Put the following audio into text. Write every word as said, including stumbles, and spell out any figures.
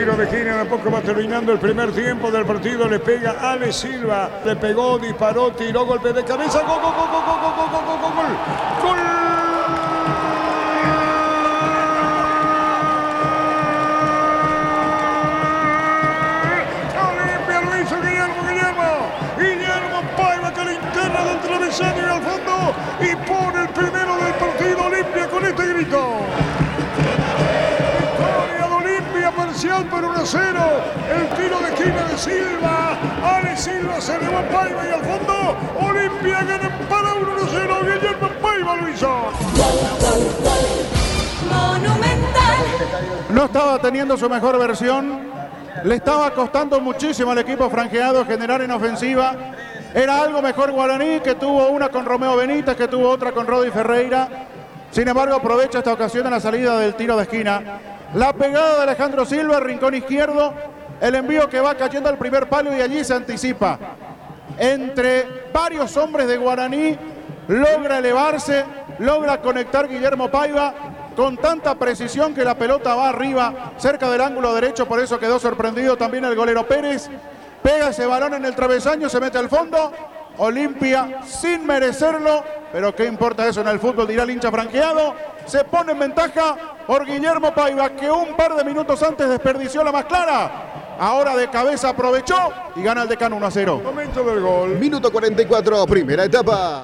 tiro de esquina, de poco va terminando el primer tiempo del partido. Le pega Ale Silva. Le pegó, disparó, tiró, golpe de cabeza. ¡Gol, gol, gol, gol, gol, gol, gol, gol, gol, gol! ¡Gol! Olimpia lo hizo Guillermo, Guillermo. Guillermo Paiva que le interna del travesaño y al fondo y pone el primero del partido. Olimpia con este grito. Parcial por uno a cero. El tiro de esquina de Silva. Ale Silva se llevó a Paiva y al fondo Olimpia gana para uno a cero. Guillermo Paiva lo hizo. Monumental. No estaba teniendo su mejor versión. Le estaba costando muchísimo al equipo franjeado generar en ofensiva. Era algo mejor Guaraní, que tuvo una con Romeo Benítez, que tuvo otra con Rodi Ferreira. Sin embargo, aprovecha esta ocasión en la salida del tiro de esquina. La pegada de Alejandro Silva, rincón izquierdo, el envío que va cayendo al primer palo y allí se anticipa. Entre varios hombres de Guaraní, logra elevarse, logra conectar Guillermo Paiva con tanta precisión que la pelota va arriba, cerca del ángulo derecho, por eso quedó sorprendido también el golero Pérez. Pega ese balón en el travesaño, se mete al fondo. Olimpia sin merecerlo, pero qué importa eso en el fútbol, dirá el hincha franqueado. Se pone en ventaja por Guillermo Paiva, que un par de minutos antes desperdició la más clara. Ahora de cabeza aprovechó y gana el Decano uno a cero. Momento del gol. Minuto cuarenta y cuatro, primera etapa.